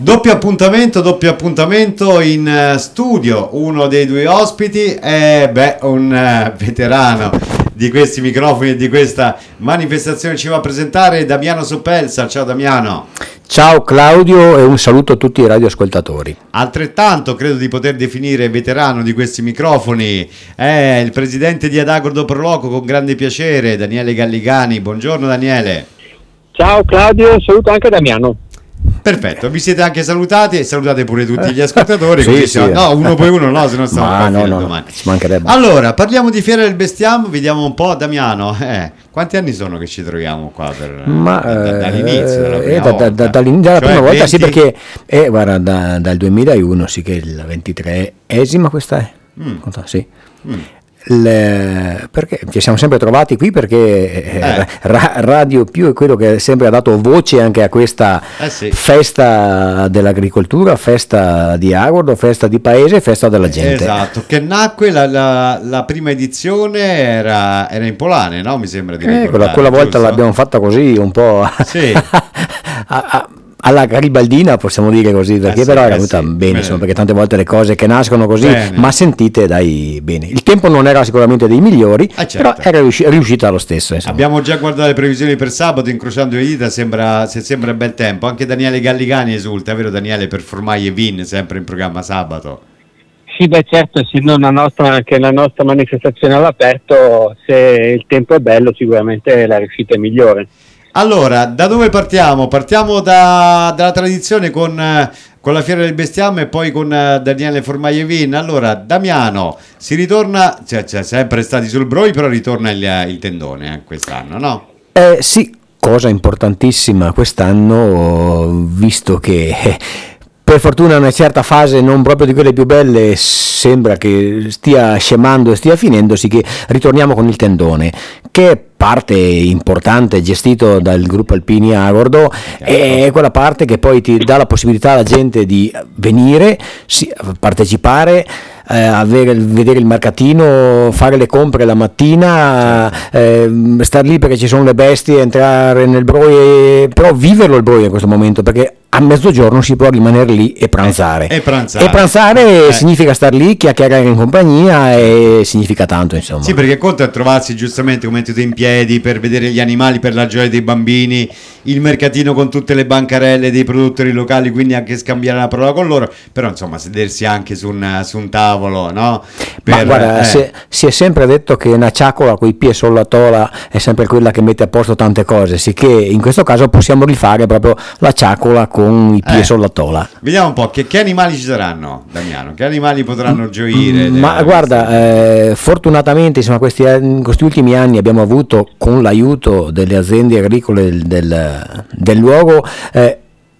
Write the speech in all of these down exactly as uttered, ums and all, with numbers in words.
Doppio appuntamento, doppio appuntamento in studio, uno dei due ospiti è beh, un uh, veterano di questi microfoni e di questa manifestazione, ci va a presentare Damiano Soppelsa. Ciao Damiano. Ciao Claudio e un saluto a tutti i radioascoltatori. Altrettanto credo di poter definire veterano di questi microfoni è il presidente di Adagordo Pro Loco, con grande piacere, Daniele Galligani. Buongiorno Daniele. Ciao Claudio, saluto anche Damiano. Perfetto, vi siete anche salutati e salutate pure tutti gli ascoltatori. Sì, così sì. siamo, no, uno poi uno, no, se no stiamo Ma no, no, domani. ci mancherebbe. Allora, parliamo di Fiera del Bestiame, vediamo un po', Damiano, eh, quanti anni sono che ci troviamo qua per, Ma, da, dall'inizio della eh, prima da, volta? da, da, dall'inizio della Cioè prima volta, venti sì, perché eh, guarda, da, dal duemilauno, sì, che è la ventitreesima questa è, Mm. sì. Mm. Le, perché ci siamo sempre trovati qui perché eh, Eh. Ra- Radio Più è quello che sempre ha dato voce anche a questa Eh sì. festa dell'agricoltura, festa di Agordo, festa di paese, festa della gente. Esatto, che nacque la, la, la prima edizione era, era in Polane, no? Mi sembra di Eh, ricordare, quella, quella volta giusto? l'abbiamo fatta così un po' Sì. a- a- alla garibaldina, possiamo dire così, perché Eh sì, però è eh venuta sì. bene, Bene. insomma, perché tante volte le cose che nascono così, Bene. ma sentite, dai, bene. Il tempo non era sicuramente dei migliori, Ah, certo. però era riusci- riuscita lo stesso, insomma. Abbiamo già guardato le previsioni per sabato, incrociando le dita, sembra, se sembra bel tempo. Anche Daniele Galligani esulta, vero Daniele, per Formaglie e Vin, sempre in programma sabato. Sì, beh certo, essendo una nostra, anche la nostra manifestazione all'aperto, se il tempo è bello sicuramente la riuscita è migliore. Allora, da dove partiamo? Partiamo da, dalla tradizione con, eh, con la Fiera del Bestiame e poi con eh, Daniele Formaglie e Vin. Allora, Damiano, si ritorna, cioè, cioè sempre stati sul Broi, però ritorna il, il tendone eh, quest'anno, no? Eh, sì, cosa importantissima quest'anno, visto che eh, per fortuna una certa fase non proprio di quelle più belle sembra che stia scemando e stia finendosi, che ritorniamo con il tendone, che è parte importante gestito dal gruppo Alpini Agordo, è quella parte che poi ti dà la possibilità alla gente di venire, sì, partecipare, eh, avere, vedere il mercatino, fare le compre la mattina, eh, star lì perché ci sono le bestie, entrare nel Broi, però viverlo il Broi in questo momento, perché a mezzogiorno si può rimanere lì e pranzare. E pranzare. E pranzare Eh. significa star lì, chiacchierare in compagnia, e significa tanto, insomma. Sì, perché conta trovarsi giustamente, come tu in piedi, per vedere gli animali, per la gioia dei bambini, il mercatino con tutte le bancarelle dei produttori locali, quindi anche scambiare la parola con loro, però insomma sedersi anche su un, su un tavolo, no? Ma Per, guarda, eh, si, si è sempre detto che una ciacola coi piedi sulla tola è sempre quella che mette a posto tante cose, sicché in questo caso possiamo rifare proprio la ciacola con i piedi Eh. sulla tola. Vediamo un po' che, che animali ci saranno, Damiano, che animali potranno gioire. Ma della- guarda, eh, fortunatamente insomma, questi, in questi ultimi anni abbiamo avuto, con l'aiuto delle aziende agricole del, del, del luogo, eh,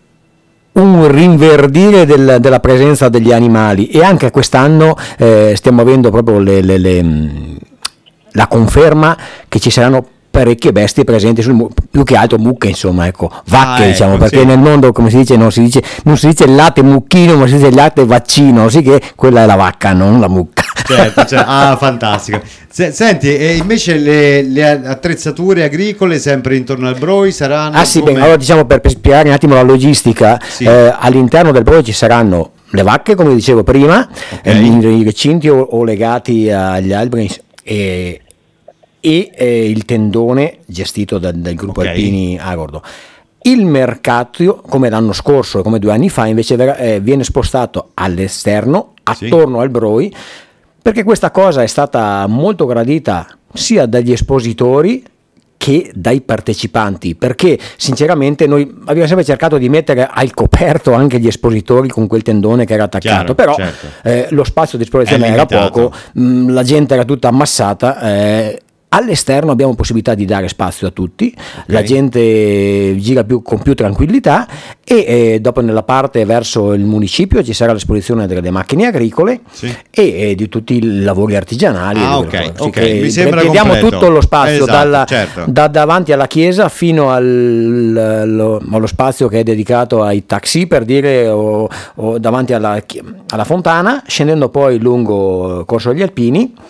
un rinverdire del- della presenza degli animali, e anche quest'anno eh, stiamo avendo proprio le, le- le, mh, la conferma che ci saranno parecchie bestie presenti sul mu- più che altro mucche, insomma, ecco, vacche, Ah, diciamo, ecco, perché sì. nel mondo, come si dice, non si dice non si dice latte mucchino, ma si dice latte vaccino, sì, che quella è la vacca, non la mucca. Certo, certo. Ah, fantastico. Se- senti, e invece le, le attrezzature agricole sempre intorno al Broi saranno... Ah sì, come- bene, allora diciamo, per, per spiegare un attimo la logistica, Sì. eh, all'interno del Broi ci saranno le vacche, come dicevo prima, eh, in, in recinti o, o legati agli alberi, e, e eh, il tendone gestito da- dal gruppo Ok. Alpini Agordo. Il mercato, come l'anno scorso e come due anni fa, invece verrà- eh, viene spostato all'esterno, Sì. attorno al Broi, perché questa cosa è stata molto gradita sia dagli espositori che dai partecipanti, perché sinceramente noi abbiamo sempre cercato di mettere al coperto anche gli espositori con quel tendone che era attaccato, Chiaro, però certo. eh, lo spazio di esposizione È era limitato. poco, mh, la gente era tutta ammassata. eh, All'esterno abbiamo possibilità di dare spazio a tutti, la gente gira più, con più tranquillità, e eh, dopo nella parte verso il municipio ci sarà l'esposizione delle macchine agricole, Sì. e, e di tutti i lavori artigianali. Ah, e quelle ok, cose. ok, Sì, che mi sembra vediamo completo. tutto lo spazio, Esatto, dalla- certo. da davanti alla chiesa fino al, lo- allo spazio che è dedicato ai taxi, per dire, o, o davanti alla, chi- alla fontana, scendendo poi lungo Corso degli Alpini. Mm.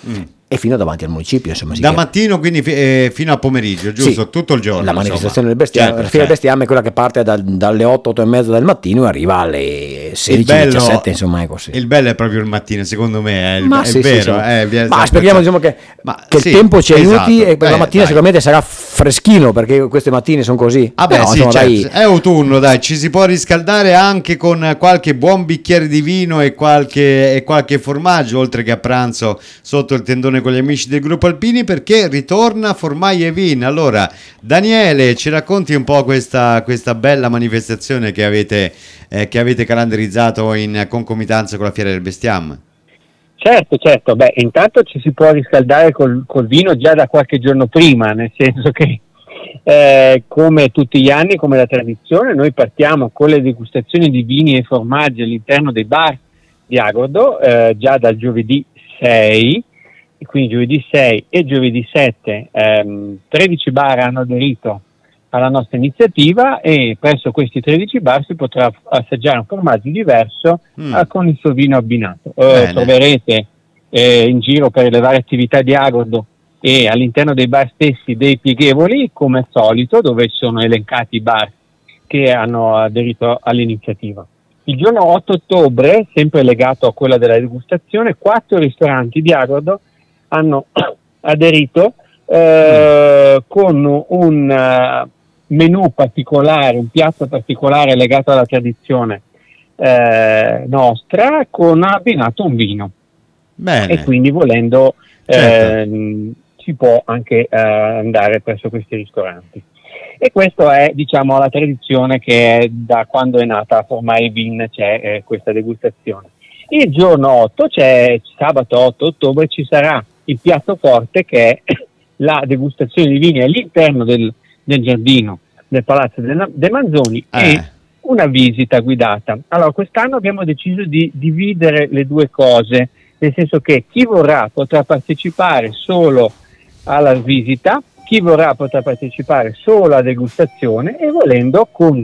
e fino davanti al municipio, insomma. Da mattino quindi eh, fino a pomeriggio, giusto? Sì, tutto il giorno. La manifestazione del bestiame, certo, la fiera del bestiame è quella che parte da, dalle otto, otto e mezza del mattino e arriva alle sedici, diciassette, insomma è così. Il bello è proprio il mattino, secondo me, è, il, ma è sì, vero. Sì, sì. È, è, ma speriamo diciamo, che, ma, che sì, il tempo ci aiuti, esatto. E per Beh, la mattina dai. Sicuramente sarà freschino, perché queste mattine sono così. Ah beh, no, sì, insomma, certo. dai. È autunno, dai, ci si può riscaldare anche con qualche buon bicchiere di vino e qualche, e qualche formaggio, oltre che a pranzo sotto il tendone con gli amici del gruppo Alpini, perché ritorna Formaglie e Vin. Allora, Daniele, ci racconti un po' questa, questa bella manifestazione che avete, eh, che avete calendarizzato in concomitanza con la Fiera del Bestiame? Certo, certo, beh, intanto ci si può riscaldare col, col vino già da qualche giorno prima, nel senso che eh, come tutti gli anni, come la tradizione, noi partiamo con le degustazioni di vini e formaggi all'interno dei bar di Agordo eh, già dal giovedì sei, e quindi giovedì sei e giovedì sette ehm, tredici bar hanno aderito alla nostra iniziativa, e presso questi tredici bar si potrà assaggiare un formaggio diverso mm. eh, con il suo vino abbinato. Eh, troverete eh, in giro per le varie attività di Agordo e all'interno dei bar stessi dei pieghevoli, come al solito, dove sono elencati i bar che hanno aderito all'iniziativa. Il giorno otto ottobre, sempre legato a quella della degustazione, quattro ristoranti di Agordo hanno aderito eh, mm. con un uh, menù particolare, un piatto particolare legato alla tradizione eh, nostra, con abbinato un vino. Bene. E quindi volendo certo. eh, si può anche eh, andare presso questi ristoranti. E questa è, diciamo, la tradizione che è da quando è nata Formaglie e Vin, c'è eh, questa degustazione. Il giorno otto, c'è sabato otto ottobre, ci sarà il piatto forte, che è la degustazione di vini all'interno del, del giardino del Palazzo dei Manzoni eh. e una visita guidata. Allora, quest'anno abbiamo deciso di dividere le due cose, nel senso che chi vorrà potrà partecipare solo alla visita, chi vorrà potrà partecipare solo alla degustazione, e volendo con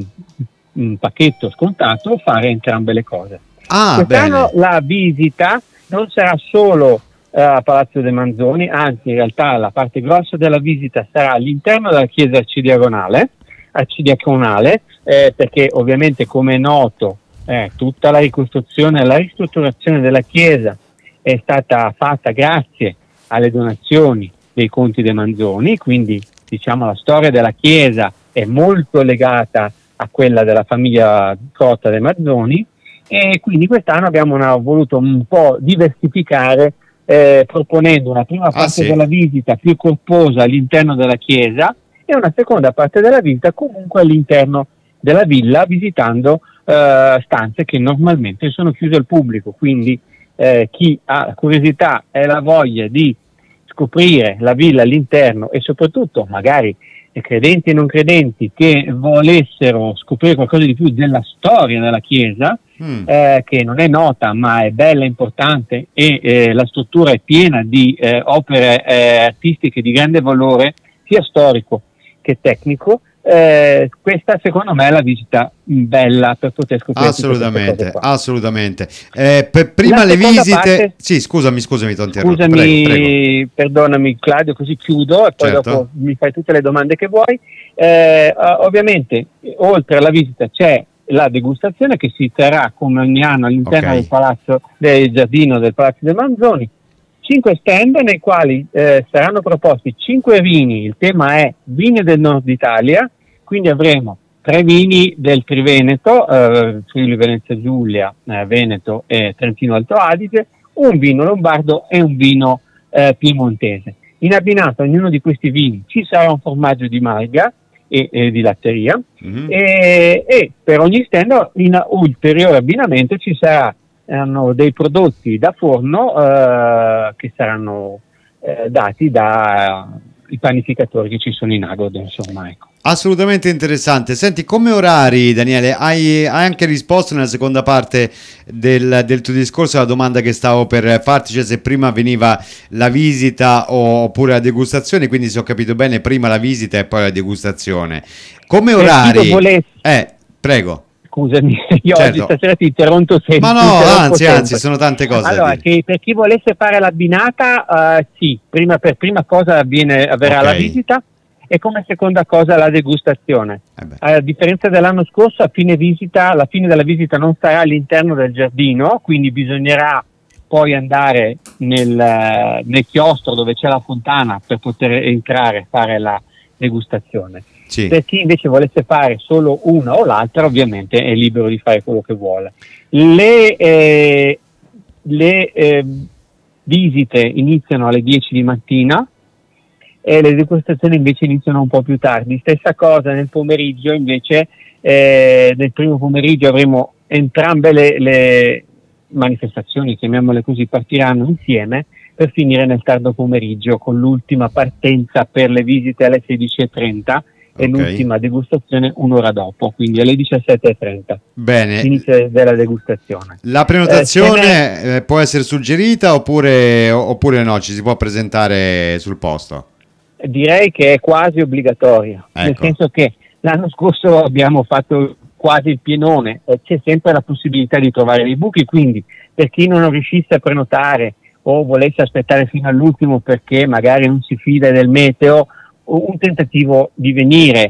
un pacchetto scontato fare entrambe le cose. Ah, quest'anno bene. La visita non sarà solo eh, a Palazzo dei Manzoni, anzi in realtà la parte grossa della visita sarà all'interno della chiesa arcidiaconale, arcidiaconale eh, perché ovviamente, come è noto, eh, tutta la ricostruzione e la ristrutturazione della chiesa è stata fatta grazie alle donazioni dei conti dei Manzoni, quindi diciamo la storia della chiesa è molto legata a quella della famiglia Cotta dei Manzoni, e quindi quest'anno abbiamo una, voluto un po' diversificare eh, proponendo una prima parte ah, sì. della visita più corposa all'interno della chiesa e una seconda parte della visita comunque all'interno della villa, visitando eh, stanze che normalmente sono chiuse al pubblico, quindi eh, chi ha curiosità e la voglia di scoprire la villa all'interno, e soprattutto magari credenti e non credenti che volessero scoprire qualcosa di più della storia della chiesa, mm. eh, che non è nota ma è bella, importante, e eh, la struttura è piena di eh, opere eh, artistiche di grande valore sia storico che tecnico, eh, questa secondo me è la visita bella per poter scoprire assolutamente, assolutamente. Eh, per prima la le visite parte, sì scusami scusami ti ho interrotto. scusami prego, prego. Perdonami Claudio, così chiudo e poi certo. dopo mi fai tutte le domande che vuoi. Eh, ovviamente oltre alla visita c'è la degustazione che si terrà come ogni anno all'interno okay. del palazzo del giardino del Palazzo dei Manzoni, cinque stand nei quali eh, saranno proposti cinque vini. Il tema è vini del nord Italia, quindi avremo tre vini del Triveneto, eh, Friuli Venezia Giulia, eh, Veneto e Trentino Alto Adige, un vino lombardo e un vino eh, piemontese. In abbinato a ognuno di questi vini ci sarà un formaggio di malga e, e di latteria, mm-hmm. e, e per ogni stand in ulteriore abbinamento ci saranno dei prodotti da forno eh, che saranno eh, dati dai panificatori che ci sono in Agordo, insomma, ecco. Assolutamente interessante. Senti, come orari, Daniele, hai, hai anche risposto nella seconda parte del, del tuo discorso alla domanda che stavo per farti, cioè se prima veniva la visita oppure la degustazione, quindi se ho capito bene prima la visita e poi la degustazione. Come orari? Volesse... Eh, prego. scusami, io Certo. oggi stasera ti interrompo sempre. Ma no, ti interrompo anzi, sempre. anzi, sono tante cose da Allora, dire. che per chi volesse fare l'abbinata, eh, sì, prima, per prima cosa avviene, avverrà Ok. la visita, e come seconda cosa la degustazione. Eh beh. A differenza dell'anno scorso, a fine visita, la fine della visita non sarà all'interno del giardino, quindi bisognerà poi andare nel, nel chiostro dove c'è la fontana per poter entrare e fare la degustazione. Sì. Per chi invece volesse fare solo una o l'altra, ovviamente è libero di fare quello che vuole. Le, eh, le eh, visite iniziano alle dieci di mattina e le degustazioni invece iniziano un po' più tardi. Stessa cosa nel pomeriggio, invece eh, nel primo pomeriggio avremo entrambe le, le manifestazioni, chiamiamole così, partiranno insieme per finire nel tardo pomeriggio con l'ultima partenza per le visite alle sedici e trenta e Ok. l'ultima degustazione un'ora dopo, quindi alle diciassette e trenta. Bene. Inizio della degustazione. La Eh, prenotazione eh, può essere suggerita oppure, oppure no? Ci si può presentare sul posto? Direi che è quasi obbligatorio, nel Ecco. senso che l'anno scorso abbiamo fatto quasi il pienone, e c'è sempre la possibilità di trovare dei buchi, quindi per chi non riuscisse a prenotare o volesse aspettare fino all'ultimo perché magari non si fida del meteo, un tentativo di venire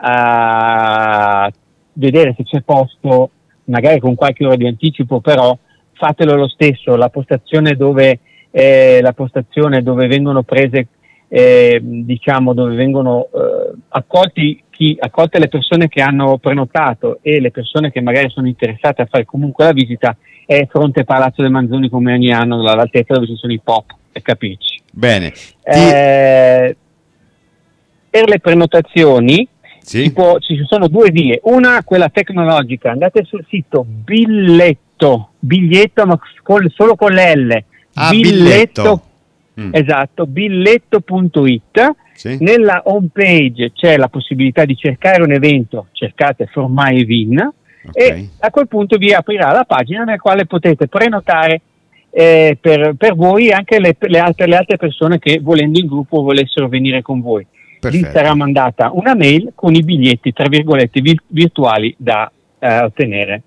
a vedere se c'è posto, magari con qualche ora di anticipo, però fatelo lo stesso. La postazione dove, eh, la postazione dove vengono prese Eh, diciamo dove vengono eh, accolti chi, accolte le persone che hanno prenotato e le persone che magari sono interessate a fare comunque la visita, è fronte Palazzo dei Manzoni come ogni anno, all'altezza dove ci sono i pop, per capirci. Bene. Ti- Eh, per le prenotazioni sì? si può- ci sono due vie, una quella tecnologica, andate sul sito biglietto, biglietto ma col- solo con le L, Ah, biglietto. Mm. Esatto, biglietto punto it. Sì? Nella home page c'è la possibilità di cercare un evento, cercate Formaie Vin, Ok. e a quel punto vi aprirà la pagina nella quale potete prenotare eh, per, per voi anche le, le, altre, le altre persone che volendo in gruppo volessero venire con voi. Perfetto. Vi sarà mandata una mail con i biglietti tra virgolette vir- virtuali da eh, ottenere.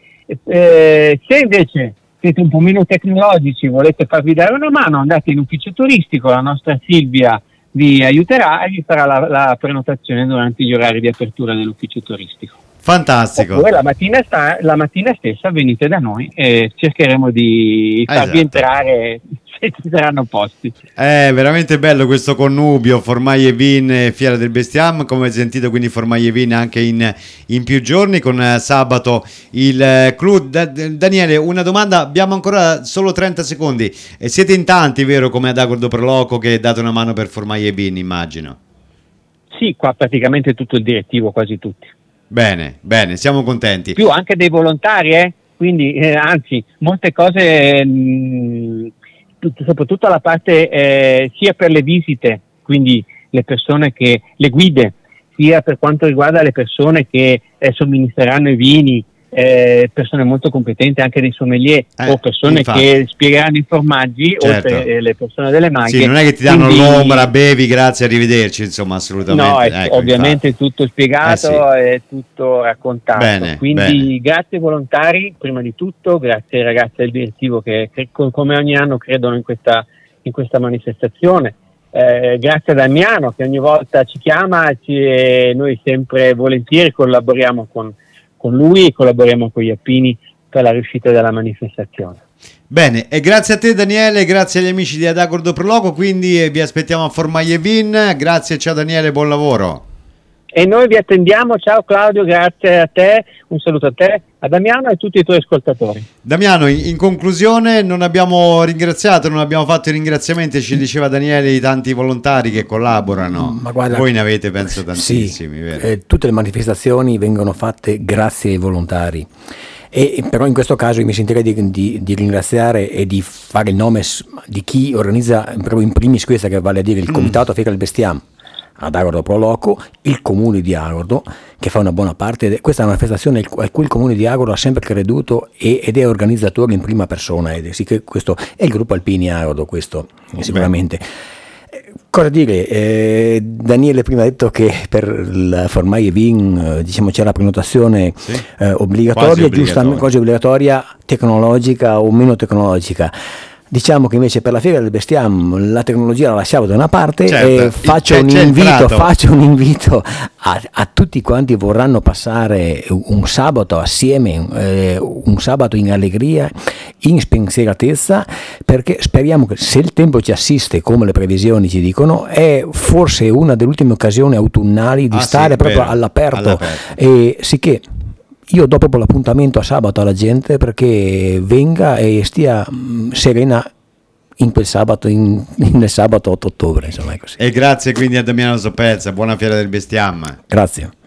Eh, se invece siete un po' meno tecnologici, volete farvi dare una mano, andate in ufficio turistico, la nostra Silvia vi aiuterà e vi farà la, la prenotazione durante gli orari di apertura dell'ufficio turistico. Fantastico. Oppure la mattina, sta, la mattina stessa venite da noi e cercheremo di farvi Esatto. entrare se ci saranno posti. È veramente bello questo connubio Formaie Vin e Fiera del Bestiame, come avete sentito, quindi Formaie Vin anche in, in più giorni, con eh, sabato il eh, clou. Da- Daniele, una domanda, abbiamo ancora solo trenta secondi, e siete in tanti, vero, come ad Agordo Proloco, che date una mano per Formaie Vin, immagino? Sì, qua praticamente tutto il direttivo, quasi tutti. Bene, bene, siamo contenti. Più anche dei volontari, eh? Quindi eh, anzi, molte cose, mh, tut- soprattutto la parte eh, sia per le visite, quindi le persone che, le guide, sia per quanto riguarda le persone che eh, somministreranno i vini, eh, persone molto competenti, anche dei sommelier, Eh, o persone infatti. che spiegheranno i formaggi, Certo. oltre eh, le persone delle maghe. Sì, non è che ti danno Quindi- l'ombra, bevi, grazie, arrivederci, insomma, assolutamente. No, è Ecco, ovviamente infatti. tutto spiegato Eh e tutto raccontato. Bene, Quindi bene. grazie ai volontari, prima di tutto, grazie ai ragazzi del direttivo che, che co- come ogni anno credono in questa, in questa manifestazione. Eh, grazie a Damiano che ogni volta ci chiama ci, e noi sempre volentieri collaboriamo con, con lui e collaboriamo con gli Appini per la riuscita della manifestazione. Bene, e grazie a te Daniele, grazie agli amici di Adagordo Proloco, quindi eh, vi aspettiamo a Formaie Vin. Grazie, ciao Daniele, buon lavoro. E noi vi attendiamo. Ciao Claudio, grazie a te, un saluto a te, a Damiano e a tutti i tuoi ascoltatori. Damiano, in, in conclusione, non abbiamo ringraziato, non abbiamo fatto i ringraziamenti, ci diceva Daniele, i tanti volontari che collaborano. Ma guarda, voi ne avete penso tantissimi, sì, vero? eh, tutte le manifestazioni vengono fatte grazie ai volontari. E però in questo caso io mi sentirei di, di, di ringraziare e di fare il nome s- di chi organizza proprio in primis questa, che vale a dire il Comitato Fiera del Bestiame ad Agordo Proloco, il Comune di Agordo che fa una buona parte. Questa è una manifestazione a cui il Comune di Agordo ha sempre creduto e, ed è organizzatore in prima persona, ed è, sì che questo è il gruppo Alpini Agordo, questo eh, sicuramente. Eh, cosa dire? Eh, Daniele prima ha detto che per il Formaie Vin eh, diciamo c'è la prenotazione Sì. eh, obbligatoria, Quasi giustamente obbligatoria. quasi obbligatoria, tecnologica o meno tecnologica. Diciamo che invece per la Fiera del Bestiame la tecnologia la lasciamo da una parte Certo, e faccio c'è- un c'è il invito, prato. faccio un invito a, a tutti quanti vorranno passare un sabato assieme, eh, un sabato in allegria, in spensieratezza, perché speriamo che se il tempo ci assiste come le previsioni ci dicono, è forse una delle ultime occasioni autunnali di Ah, sì, stare proprio vero, all'aperto, all'aperto. e sicché io do proprio l'appuntamento a sabato alla gente perché venga e stia mh, serena in quel sabato, in, nel sabato otto ottobre, insomma è così. E grazie quindi a Damiano Sopelza, buona Fiera del Bestiame. Grazie.